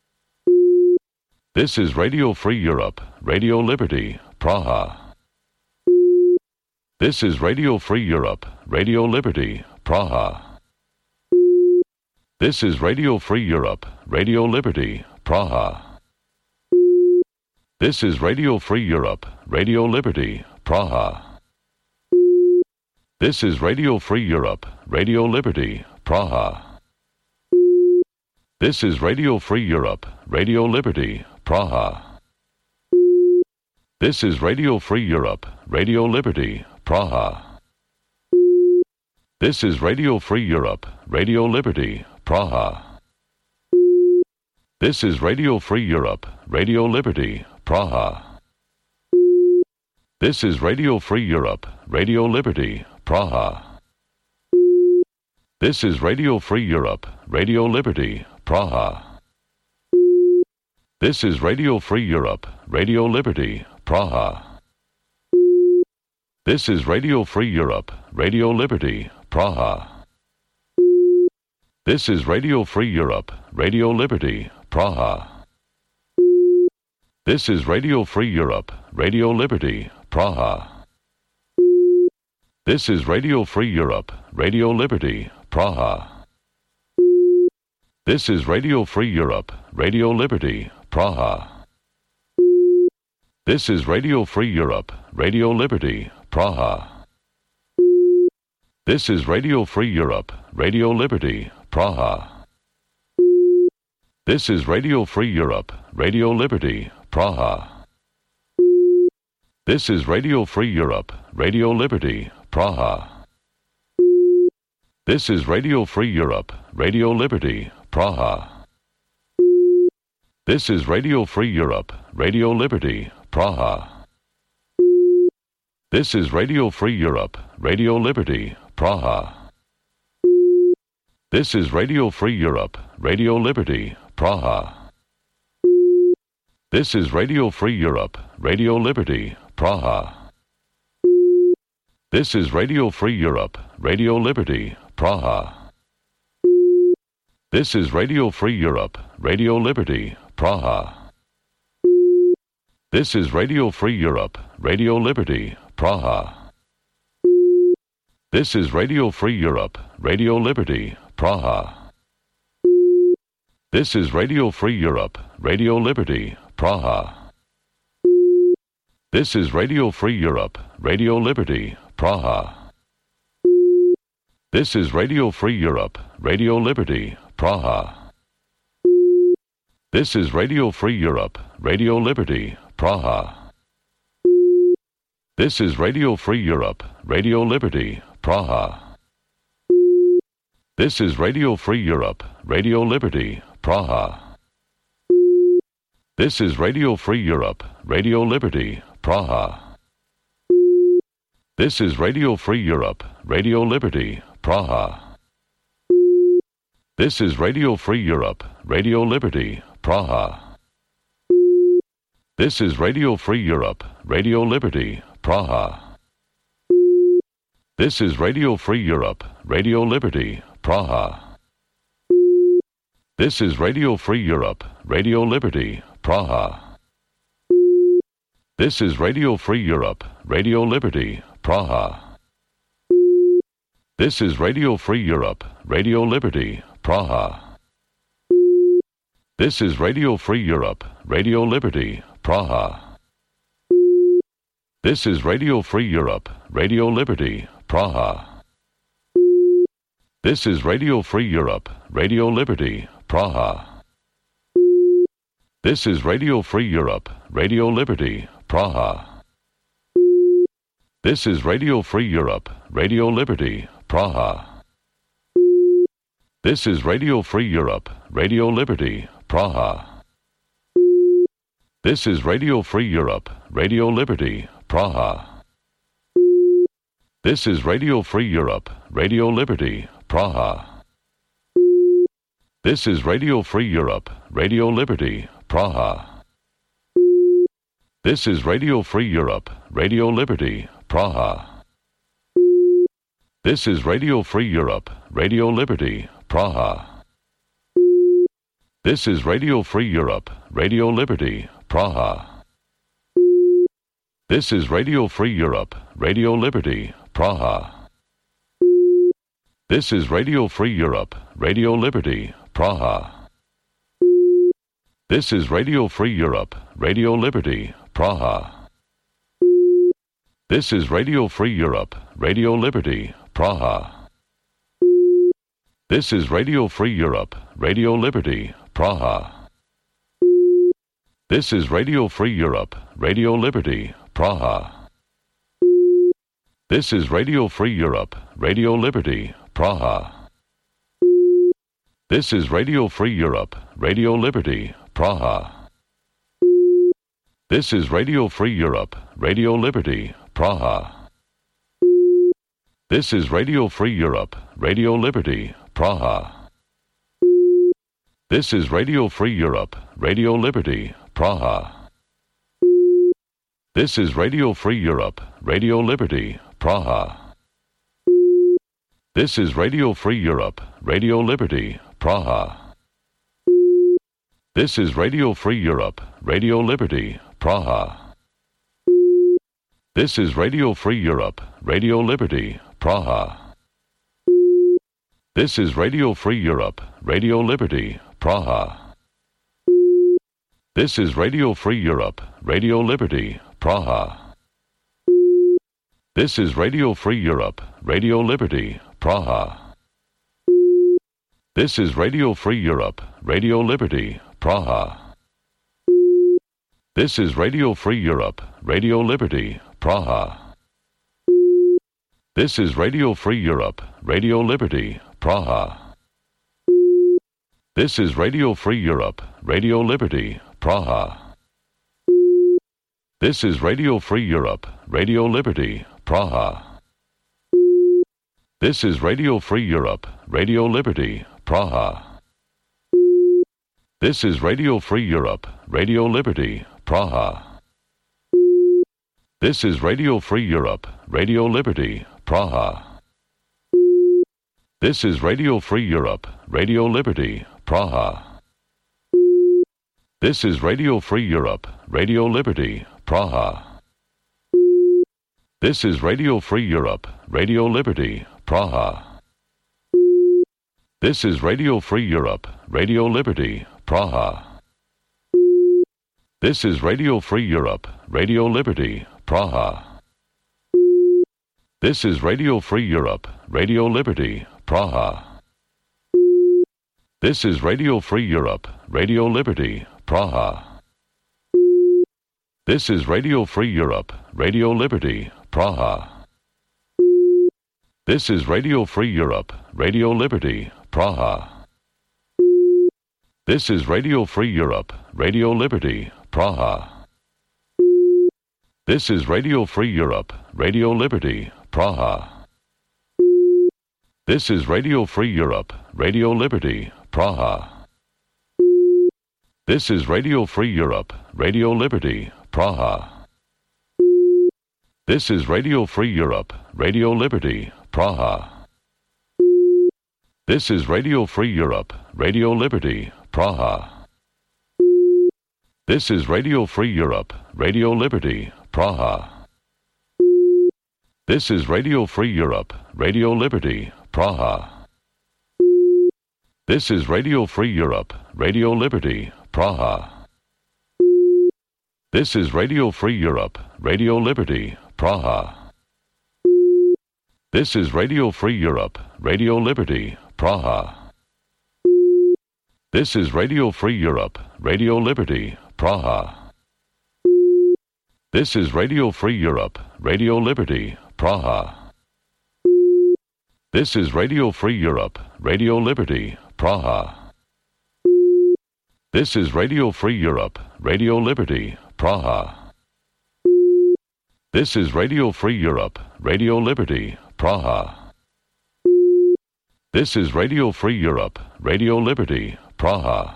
This is Radio Free Europe, Radio Liberty, Praha. This is Radio Free Europe, Radio Liberty, Praha. This is Radio Free Europe, Radio Liberty, Praha. This is Radio Free Europe, Radio Liberty, Praha. This is Radio Free Europe, Radio Liberty, Praha. This is Radio Free Europe, Radio Liberty, Praha. This is Radio Free Europe, Radio Liberty, Praha. This is Radio Free Europe, Radio Liberty, Praha. This is Radio Free Europe, Radio Liberty, Praha. This is Radio Free Europe, Radio Liberty, Praha. This is Radio Free Europe, Radio Liberty, Praha. This is Radio Free Europe, Radio Liberty, Praha. This is Radio Free Europe, Radio Liberty, Praha. This is Radio Free Europe, Radio Liberty, Praha. This is Radio Free Europe, Radio Liberty, Praha. This is Radio Free Europe, Radio Liberty, Praha. This is Radio Free Europe, Radio Liberty, Praha. This is Radio Free Europe, Radio Liberty, Praha. This is Radio Free Europe, Radio Liberty, Praha. This is Radio Free Europe, Radio Liberty, Praha. This is Radio Free Europe, Radio Liberty, Praha. This is Radio Free Europe, Radio Liberty, Praha. This is Radio Free Europe, Radio Liberty, Praha. This is Radio Free Europe, Radio Liberty, Praha. This is Radio Free Europe, Radio Liberty, Praha. This is Radio Free Europe, Radio Liberty, Praha. This is Radio Free Europe, Radio Liberty, Praha. This is Radio Free Europe, Radio Liberty, Praha. This is Radio Free Europe, Radio Liberty, Praha. This is Radio Free Europe, Radio Liberty, Praha. This is Radio Free Europe, Radio Liberty, Praha. This is Radio Free Europe, Radio Liberty, Praha. This is Radio Free Europe, Radio Liberty, Praha. This is Radio Free Europe, Radio Liberty, Praha. This is Radio Free Europe, Radio Liberty, Praha. This is Radio Free Europe, Radio Liberty, Praha. This is Radio Free Europe, Radio Liberty, Praha. This is Radio Free Europe, Radio Liberty, Praha. This is Radio Free Europe, Radio Liberty, Praha. This is Radio Free Europe, Radio Liberty, Praha. This is Radio Free Europe, Radio Liberty, Praha. This is Radio Free Europe, Radio Liberty, Praha. This is Radio Free Europe, Radio Liberty, Praha. This is Radio Free Europe, Radio Liberty, Praha. This is Radio Free Europe, Radio Liberty, Praha. This is Radio Free Europe, Radio Liberty, Praha. This is Radio Free Europe, Radio Liberty, Praha. This is Radio Free Europe, Radio Liberty, Praha. This is Radio Free Europe, Radio Liberty, Praha. This is Radio Free Europe, Radio Liberty, Praha. This is Radio Free Europe, Radio Liberty, Praha. This is Radio Free Europe, Radio Liberty, Praha. This is Radio Free Europe, Radio Liberty, Praha. This is Radio Free Europe, Radio Liberty, Praha. This is Radio Free Europe, Radio Liberty, Praha. This is Radio Free Europe, Radio Liberty, Praha. This is Radio Free Europe, Radio Liberty, Praha. This is Radio Free Europe, Radio Liberty, Praha. This is Radio Free Europe, Radio Liberty, Praha. This is Radio Free Europe, Radio Liberty, Praha. This is Radio Free Europe, Radio Liberty, Praha. This is Radio Free Europe, Radio Liberty, Praha. This is Radio Free Europe, Radio Liberty, Praha. This is Radio Free Europe, Radio Liberty, Praha. This is Radio Free Europe, Radio Liberty, Praha. This is Radio Free Europe, Radio Liberty, Praha. This is Radio Free Europe, Radio Liberty, Praha. This is Radio Free Europe, Radio Liberty, Praha. This is Radio Free Europe, Radio Liberty, Praha. This is Radio Free Europe, Radio Liberty, Praha. This is Radio Free Europe, Radio Liberty, Praha. This is Radio Free Europe, Radio Liberty, Praha. This is Radio Free Europe, Radio Liberty, Praha. This is Radio Free Europe, Radio Liberty, Praha. This is Radio Free Europe, Radio Liberty, Praha. This is Radio Free Europe, Radio Liberty, Praha. This is Radio Free Europe, Radio Liberty, Praha. This is Radio Free Europe, Radio Liberty, Praha. This is Radio Free Europe, Radio Liberty, Praha. This is Radio Free Europe, Radio Liberty, Praha. This is Radio Free Europe, Radio Liberty, Praha. This is Radio Free Europe, Radio Liberty, Praha. This is Radio Free Europe, Radio Liberty, Praha. This is Radio Free Europe, Radio Liberty, Praha. This is Radio Free Europe, Radio Liberty, Praha. This is Radio Free Europe, Radio Liberty, Praha. This is Radio Free Europe, Radio Liberty, Praha. This is Radio Free Europe, Radio Liberty, Praha. This is Radio Free Europe, Radio Liberty, Praha. This is Radio Free Europe, Radio Liberty, Praha. This is Radio Free Europe, Radio Liberty, Praha. This is Radio Free Europe, Radio Liberty, Praha. This is Radio Free Europe, Radio Liberty, Praha. This is Radio Free Europe, Radio Liberty, Praha. This is Radio Free Europe, Radio Liberty, Praha. This is Radio Free Europe, Radio Liberty, Praha. This is Radio Free Europe, Radio Liberty, Praha. This is Radio Free Europe, Radio Liberty, Praha. This is Radio Free Europe, Radio Liberty, Praha. This is Radio Free Europe, Radio Liberty, Praha. This is Radio Free Europe, Radio Liberty, Praha. This is Radio Free Europe, Radio Liberty, Praha. This is Radio Free Europe, Radio Liberty, Praha. This is Radio Free Europe, Radio Liberty, Praha. This is Radio Free Europe, Radio Liberty, Praha. This is Radio Free Europe, Radio Liberty, Praha. This is Radio Free Europe, Radio Liberty, Praha. This is Radio Free Europe, Radio Liberty, Praha.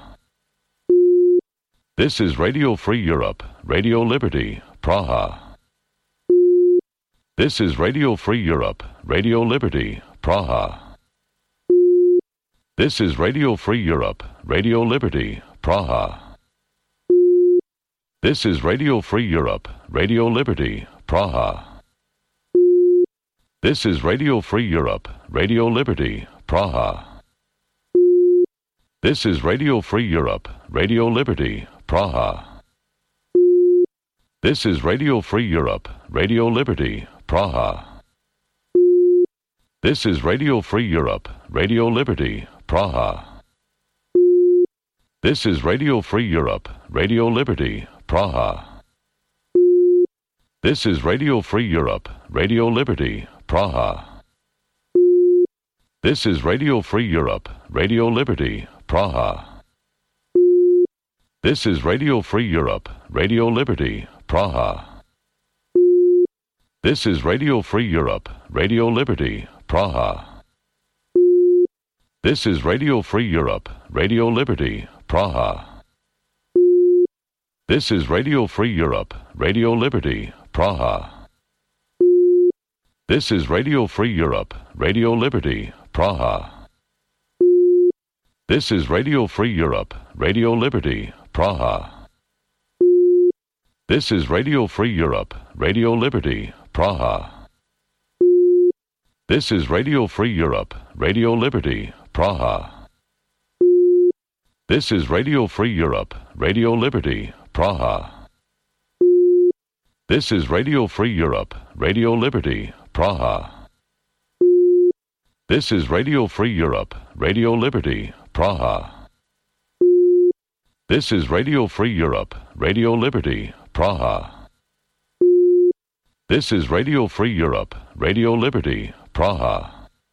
This is Radio Free Europe, Radio Liberty, Praha. This is Radio Free Europe, Radio Liberty, Praha. This is Radio Free Europe, Radio Liberty, Praha. This is Radio Free Europe, Radio Liberty, Praha. This is Radio Free Europe, Radio Liberty, Praha. This is Radio Free Europe, Radio Liberty, Praha. This is Radio Free Europe, Radio Liberty, Praha. This is Radio Free Europe, Radio Liberty, Praha. This is Radio Free Europe, Radio Liberty, Praha. This is Radio Free Europe, Radio Liberty, Praha. This is Radio Free Europe, Radio Liberty, Praha. This is Radio Free Europe, Radio Liberty, Praha. This is Radio Free Europe, Radio Liberty, Praha. This is Radio Free Europe, Radio Liberty, Praha. This is Radio Free Europe, Radio Liberty, Praha. This is Radio Free Europe, Radio Liberty, Praha. This is Radio Free Europe, Radio Liberty, Praha. This is Radio Free Europe, Radio Liberty, Praha. This is Radio Free Europe, Radio Liberty, Praha. This is Radio Free Europe, Radio Liberty, Praha. This is Radio Free Europe, Radio Liberty, Praha. This is Radio Free Europe, Radio Liberty, Praha. This is Radio Free Europe, Radio Liberty, Praha. This is Radio Free Europe, Radio Liberty, Praha.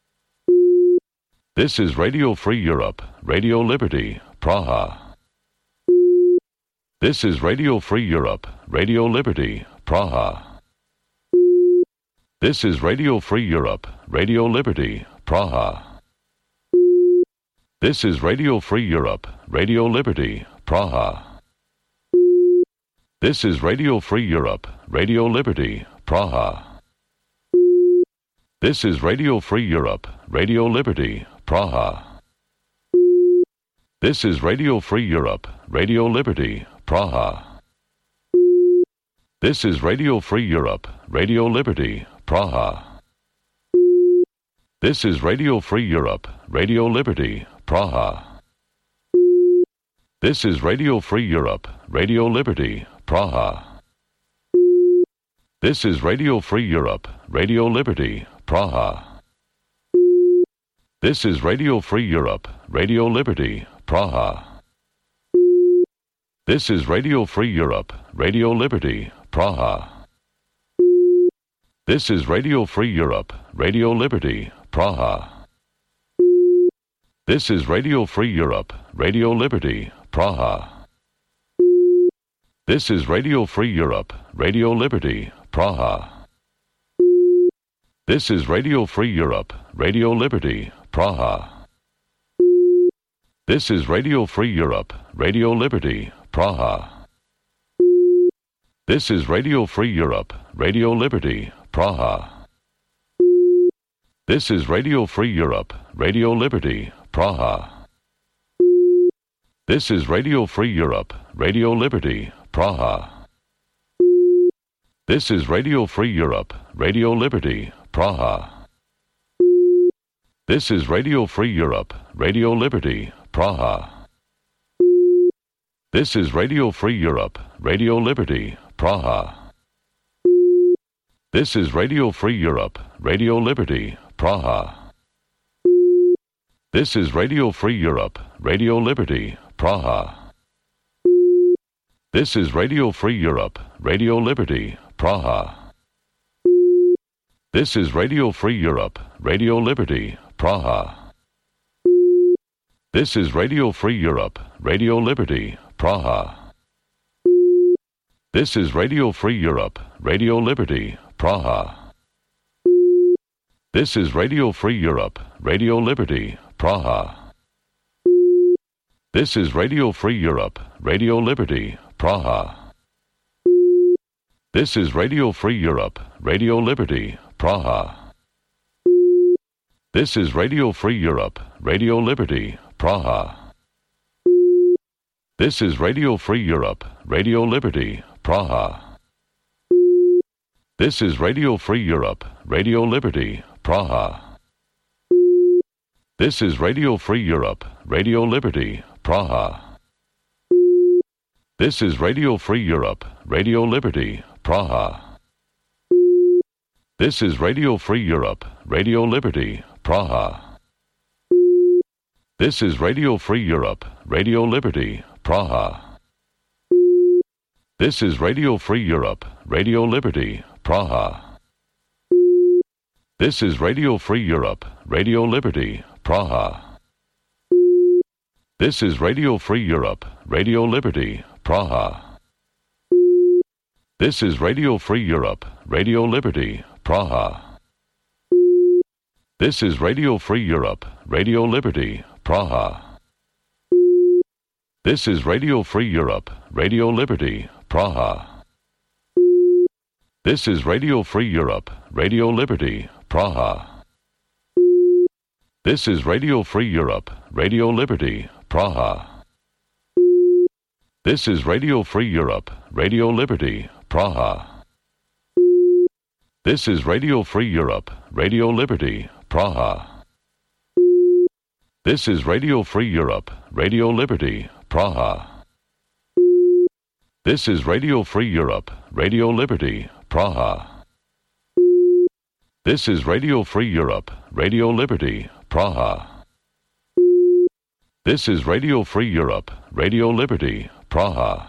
This is Radio Free Europe, Radio Liberty, Praha. This is Radio Free Europe, Radio Liberty, Praha. This is Radio Free Europe, Radio Liberty, Praha. This is Radio Free Europe, Radio Liberty, Praha. This is Radio Free Europe, Radio Liberty, Praha. This is Radio Free Europe, Radio Liberty, Praha. This is Radio Free Europe, Radio Liberty, Praha. This is Radio Free Europe, Radio Liberty, Praha. This is Radio Free Europe, Radio Liberty, Praha. This is Radio Free Europe, Radio Liberty, Praha. This is Radio Free Europe, Radio Liberty, Praha. This is Radio Free Europe, Radio Liberty, Praha. This is Radio Free Europe, Radio Liberty, Praha. This is Radio Free Europe, Radio Liberty, Praha. This is Radio Free Europe, Radio Liberty, Praha. This is Radio Free Europe, Radio Liberty, Praha. This is Radio Free Europe, Radio Liberty, Praha. This is Radio Free Europe, Radio Liberty, Praha. This is Radio Free Europe, Radio Liberty, Praha. This is Radio Free Europe, Radio Liberty, Praha. This is Radio Free Europe, Radio Liberty, Praha. This is Radio Free Europe, Radio Liberty, Praha. This is Radio Free Europe, Radio Liberty, Praha. This is Radio Free Europe, Radio Liberty, Praha. This is Radio Free Europe, Radio Liberty, Praha. This is Radio Free Europe, Radio Liberty, Praha. This is Radio Free Europe, Radio Liberty, Praha. This is Radio Free Europe, Radio Liberty, Praha. This is Radio Free Europe, Radio Liberty, Praha. This is Radio Free Europe, Radio Liberty, Praha. This is Radio Free Europe, Radio Liberty, Praha. This is Radio Free Europe, Radio Liberty, Praha. This is Radio Free Europe, Radio Liberty, Praha. This is Radio Free Europe, Radio Liberty, Praha. This is Radio Free Europe, Radio Liberty, Praha. This is Radio Free Europe, Radio Liberty, Praha. This is Radio Free Europe, Radio Liberty, Praha. This is Radio Free Europe, Radio Liberty, Praha. This is Radio Free Europe, Radio Liberty, Praha. This is Radio Free Europe, Radio Liberty, Praha. This is Radio Free Europe, Radio Liberty, Praha. This is Radio Free Europe, Radio Liberty, Praha. This is Radio Free Europe, Radio Liberty, Praha. This is Radio Free Europe, Radio Liberty, Praha. This is Radio Free Europe, Radio Liberty, Praha. This is Radio Free Europe, Radio Liberty, Praha. This is Radio Free Europe, Radio Liberty, Praha. This is Radio Free Europe, Radio Liberty, Praha. This is Radio Free Europe, Radio Liberty, Praha. This is Radio Free Europe, Radio Liberty, Praha. This is Radio Free Europe, Radio Liberty, Praha. This is Radio Free Europe, Radio Liberty, Praha. This is Radio Free Europe, Radio Liberty, Praha. This is Radio Free Europe, Radio Liberty, Praha.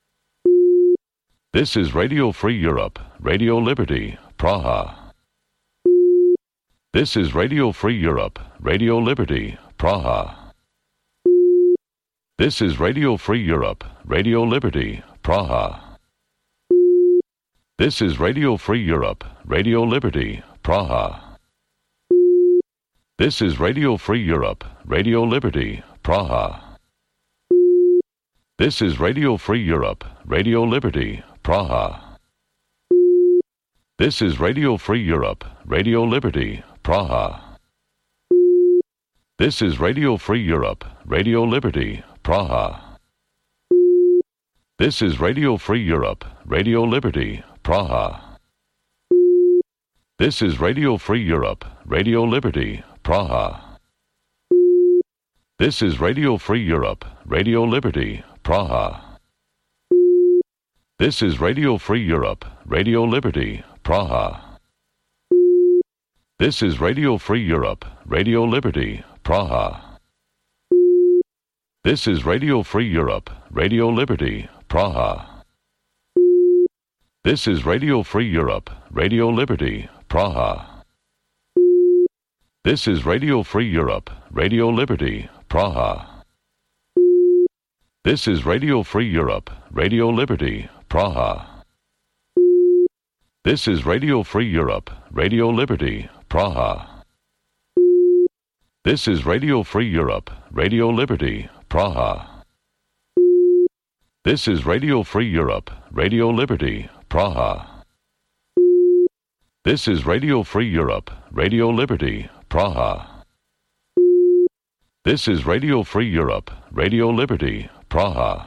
This is Radio Free Europe, Radio Liberty, Praha. This is Radio Free Europe, Radio Liberty, Praha. This is Radio Free Europe, Radio Liberty, Praha. This is Radio Free Europe, Radio Liberty, Praha. This is Radio Free Europe, Radio Liberty, Praha. This is Radio Free Europe, Radio Liberty, Praha. This is Radio Free Europe, Radio Liberty, Praha. This is Radio Free Europe, Radio Liberty, Praha. This is Radio Free Europe, Radio Liberty, Praha. This is Radio Free Europe, Radio Liberty, Praha. This is Radio Free Europe, Radio Liberty, Praha. This is Radio Free Europe, Radio Liberty, Praha. This is Radio Free Europe, Radio Liberty, Praha. This is Radio Free Europe, Radio Liberty, Praha. This is Radio Free Europe, Radio Liberty, Praha. This is Radio Free Europe, Radio Liberty, Praha. This is Radio Free Europe, Radio Liberty, Praha. This is Radio Free Europe, Radio Liberty, Praha. This is Radio Free Europe, Radio Liberty, Praha. This is Radio Free Europe, Radio Liberty, Praha. This is Radio Free Europe, Radio Liberty, Praha. This is Radio Free Europe, Radio Liberty, Praha.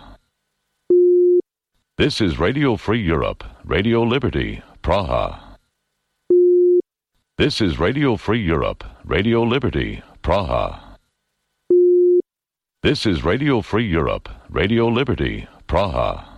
This is Radio Free Europe, Radio Liberty, Praha. This is Radio Free Europe, Radio Liberty, Praha. This is Radio Free Europe, Radio Liberty, Praha.